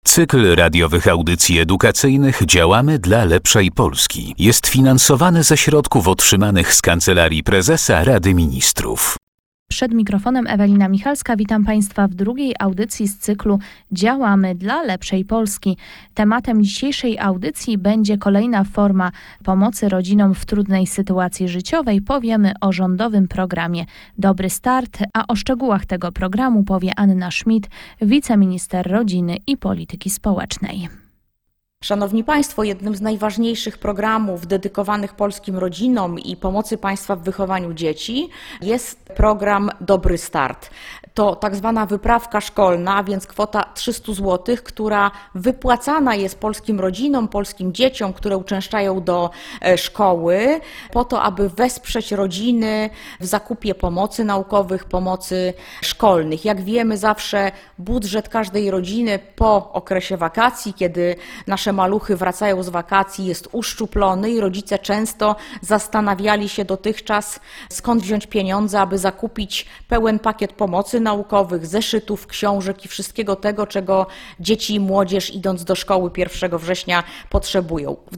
Cykl radiowych audycji edukacyjnych "Działamy dla lepszej Polski" jest finansowany ze środków otrzymanych z Kancelarii Prezesa Rady Ministrów. Przed mikrofonem Ewelina Michalska. Witam Państwa w drugiej audycji z cyklu Działamy dla lepszej Polski. Tematem dzisiejszej audycji będzie kolejna forma pomocy rodzinom w trudnej sytuacji życiowej. Powiemy o rządowym programie Dobry Start, a o szczegółach tego programu powie Anna Schmidt, wiceminister rodziny i polityki społecznej. Szanowni Państwo, jednym z najważniejszych programów dedykowanych polskim rodzinom i pomocy państwa w wychowaniu dzieci jest program Dobry Start. To tak zwana wyprawka szkolna, a więc kwota 300 zł, która wypłacana jest polskim rodzinom, polskim dzieciom, które uczęszczają do szkoły, po to, aby wesprzeć rodziny w zakupie pomocy naukowych, pomocy szkolnych. Jak wiemy, zawsze budżet każdej rodziny po okresie wakacji, kiedy nasze maluchy wracają z wakacji, jest uszczuplony i rodzice często zastanawiali się dotychczas, skąd wziąć pieniądze, aby zakupić pełen pakiet pomocy naukowych, zeszytów, książek i wszystkiego tego, czego dzieci i młodzież idąc do szkoły 1 września potrzebują. W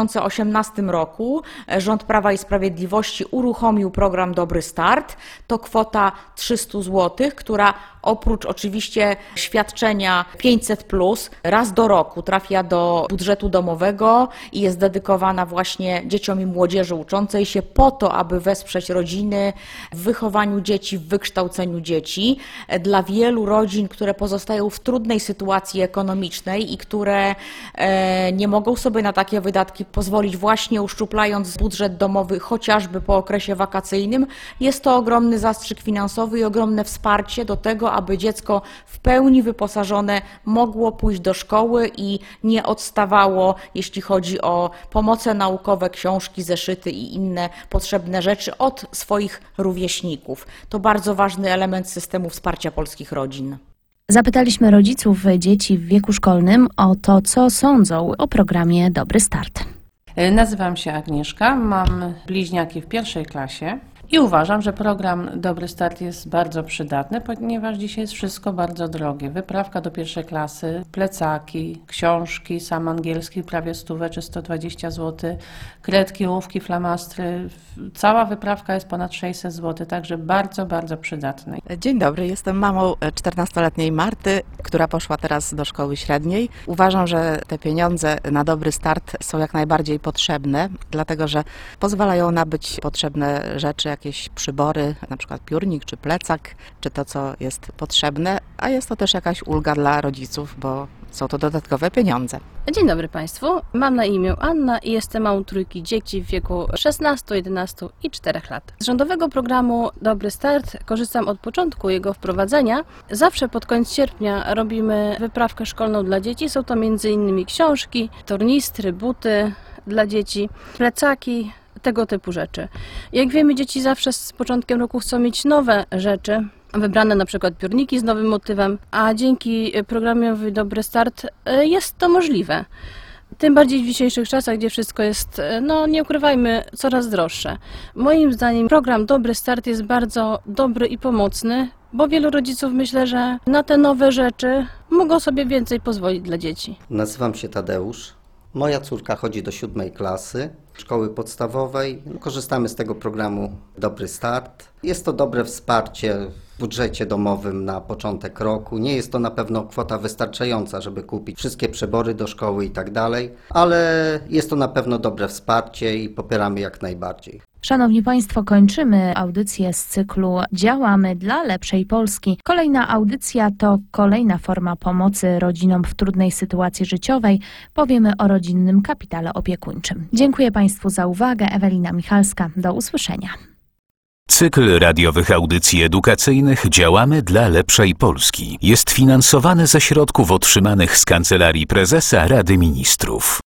2018 roku rząd Prawa i Sprawiedliwości uruchomił program Dobry Start. To kwota 300 zł, która oprócz oczywiście świadczenia 500+, raz do roku trafia do budżetu domowego i jest dedykowana właśnie dzieciom i młodzieży uczącej się po to, aby wesprzeć rodziny w wychowaniu dzieci, w wykształceniu dzieci. Dla wielu rodzin, które pozostają w trudnej sytuacji ekonomicznej i które nie mogą sobie na takie wydatki pozwolić, właśnie uszczuplając budżet domowy chociażby po okresie wakacyjnym, jest to ogromny zastrzyk finansowy i ogromne wsparcie do tego, aby dziecko w pełni wyposażone mogło pójść do szkoły i nie odstawało, jeśli chodzi o pomoce naukowe, książki, zeszyty i inne potrzebne rzeczy od swoich rówieśników. To bardzo ważny element systemu wsparcia polskich rodzin. Zapytaliśmy rodziców dzieci w wieku szkolnym o to, co sądzą o programie Dobry Start. Nazywam się Agnieszka, mam bliźniaki w 1. klasie i uważam, że program Dobry Start jest bardzo przydatny, ponieważ dzisiaj jest wszystko bardzo drogie. Wyprawka do 1. klasy, plecaki, książki, sam angielski prawie 100 czy 120 zł, kredki, ołówki, flamastry. Cała wyprawka jest ponad 600 zł, także bardzo, bardzo przydatny. Dzień dobry, jestem mamą 14-letniej Marty, która poszła teraz do szkoły średniej. Uważam, że te pieniądze na Dobry Start są jak najbardziej potrzebne, dlatego że pozwalają nabyć potrzebne rzeczy, jakieś przybory, na przykład piórnik czy plecak, czy to, co jest potrzebne, a jest to też jakaś ulga dla rodziców, bo są to dodatkowe pieniądze. Dzień dobry Państwu, mam na imię Anna i jestem mamą 3 dzieci w wieku 16, 11 i 4 lat. Z rządowego programu Dobry Start korzystam od początku jego wprowadzenia. Zawsze pod koniec sierpnia robimy wyprawkę szkolną dla dzieci. Są to m.in. książki, tornistry, buty dla dzieci, plecaki, tego typu rzeczy. Jak wiemy, dzieci zawsze z początkiem roku chcą mieć nowe rzeczy, wybrane na przykład piórniki z nowym motywem, a dzięki programowi Dobry Start jest to możliwe. Tym bardziej w dzisiejszych czasach, gdzie wszystko jest, nie ukrywajmy, coraz droższe. Moim zdaniem program Dobry Start jest bardzo dobry i pomocny, bo wielu rodziców myślę, że na te nowe rzeczy mogą sobie więcej pozwolić dla dzieci. Nazywam się Tadeusz. Moja córka chodzi do 7. klasy szkoły podstawowej. Korzystamy z tego programu Dobry Start. Jest to dobre wsparcie w budżecie domowym na początek roku. Nie jest to na pewno kwota wystarczająca, żeby kupić wszystkie przybory do szkoły i tak dalej, ale jest to na pewno dobre wsparcie i popieramy jak najbardziej. Szanowni Państwo, kończymy audycję z cyklu Działamy dla lepszej Polski. Kolejna audycja to kolejna forma pomocy rodzinom w trudnej sytuacji życiowej. Powiemy o rodzinnym kapitale opiekuńczym. Dziękuję Państwu za uwagę. Ewelina Michalska. Do usłyszenia. Cykl radiowych audycji edukacyjnych "Działamy dla lepszej Polski" jest finansowany ze środków otrzymanych z Kancelarii Prezesa Rady Ministrów.